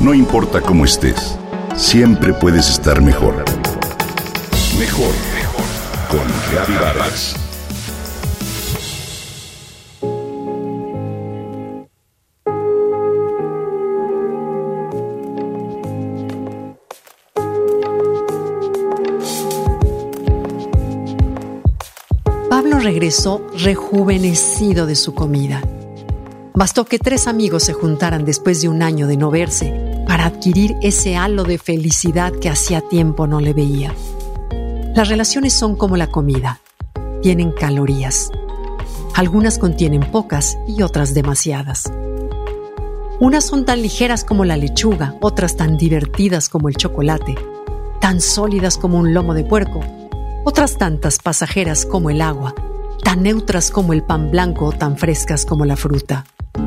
No importa cómo estés, siempre puedes estar mejor. Mejor, mejor. Con Gaby Vargas. Pablo regresó rejuvenecido de su comida. Bastó que 3 amigos se juntaran después de un año de no verse para adquirir ese halo de felicidad que hacía tiempo no le veía. Las relaciones son como la comida. Tienen calorías. Algunas contienen pocas y otras demasiadas. Unas son tan ligeras como la lechuga, otras tan divertidas como el chocolate, tan sólidas como un lomo de puerco, otras tantas pasajeras como el agua, tan neutras como el pan blanco o tan frescas como la fruta.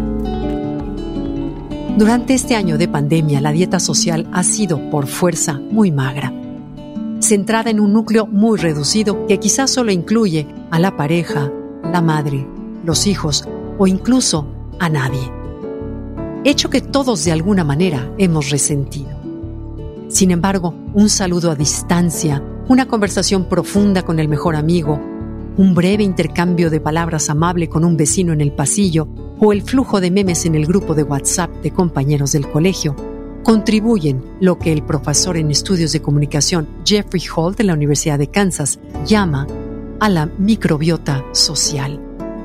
Durante este año de pandemia, la dieta social ha sido, por fuerza, muy magra, centrada en un núcleo muy reducido que quizás solo incluye a la pareja, la madre, los hijos o incluso a nadie. Hecho que todos de alguna manera hemos resentido. Sin embargo, un saludo a distancia, una conversación profunda con el mejor amigo, un breve intercambio de palabras amable con un vecino en el pasillo o el flujo de memes en el grupo de WhatsApp de compañeros del colegio contribuyen lo que el profesor en estudios de comunicación Jeffrey Hall de la Universidad de Kansas llama a la microbiota social.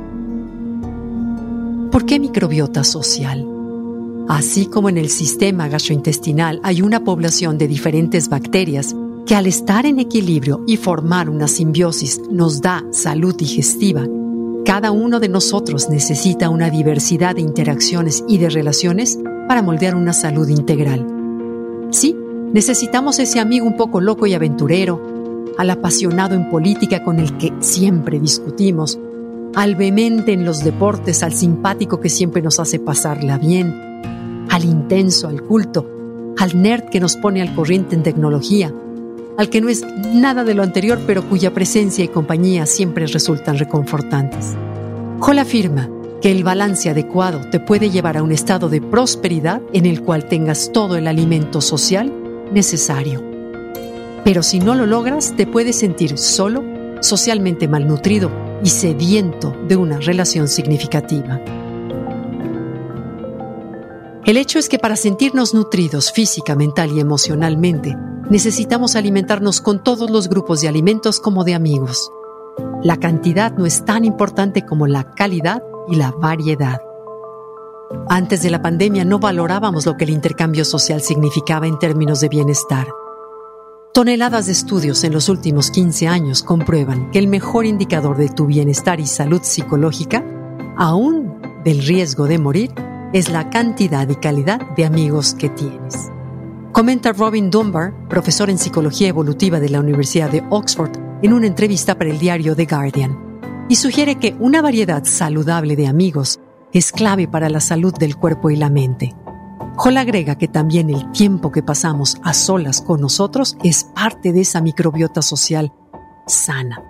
¿Por qué microbiota social? Así como en el sistema gastrointestinal hay una población de diferentes bacterias que al estar en equilibrio y formar una simbiosis nos da salud digestiva, cada uno de nosotros necesita una diversidad de interacciones y de relaciones para moldear una salud integral. Sí, necesitamos ese amigo un poco loco y aventurero, al apasionado en política con el que siempre discutimos, al vehemente en los deportes, al simpático que siempre nos hace pasarla bien, al intenso, al culto, al nerd que nos pone al corriente en tecnología, al que no es nada de lo anterior pero cuya presencia y compañía siempre resultan reconfortantes. Hall afirma que el balance adecuado te puede llevar a un estado de prosperidad en el cual tengas todo el alimento social necesario. Pero si no lo logras, te puedes sentir solo, socialmente malnutrido y sediento de una relación significativa. El hecho es que para sentirnos nutridos física, mental y emocionalmente, necesitamos alimentarnos con todos los grupos de alimentos como de amigos. La cantidad no es tan importante como la calidad y la variedad. Antes de la pandemia no valorábamos lo que el intercambio social significaba en términos de bienestar. Toneladas de estudios en los últimos 15 años comprueban que el mejor indicador de tu bienestar y salud psicológica, aún del riesgo de morir, es la cantidad y calidad de amigos que tienes. Comenta Robin Dunbar, profesor en psicología evolutiva de la Universidad de Oxford, en una entrevista para el diario The Guardian, y sugiere que una variedad saludable de amigos es clave para la salud del cuerpo y la mente. Hall agrega que también el tiempo que pasamos a solas con nosotros es parte de esa microbiota social sana.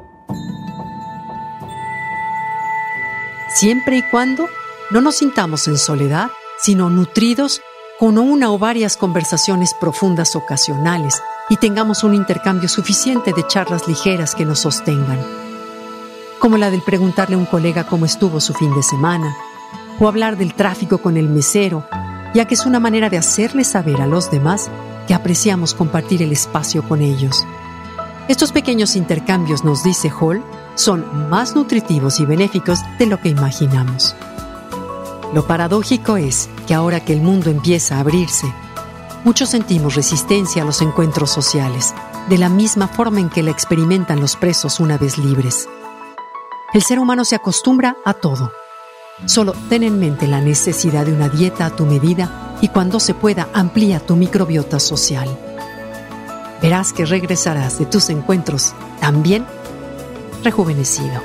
Siempre y cuando no nos sintamos en soledad, sino nutridos con una o varias conversaciones profundas ocasionales y tengamos un intercambio suficiente de charlas ligeras que nos sostengan, como la del preguntarle a un colega cómo estuvo su fin de semana, o hablar del tráfico con el mesero, ya que es una manera de hacerle saber a los demás que apreciamos compartir el espacio con ellos. Estos pequeños intercambios, nos dice Hall, son más nutritivos y benéficos de lo que imaginamos. Lo paradójico es que ahora que el mundo empieza a abrirse, muchos sentimos resistencia a los encuentros sociales, de la misma forma en que la experimentan los presos una vez libres. El ser humano se acostumbra a todo. Solo ten en mente la necesidad de una dieta a tu medida y cuando se pueda amplía tu microbiota social. Verás que regresarás de tus encuentros también rejuvenecido.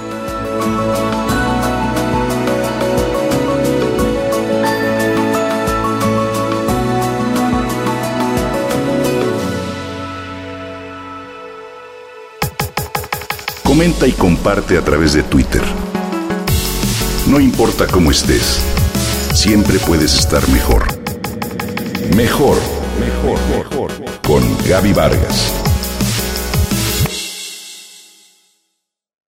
Comenta y comparte a través de Twitter. No importa cómo estés, siempre puedes estar mejor. Mejor con Gaby Vargas.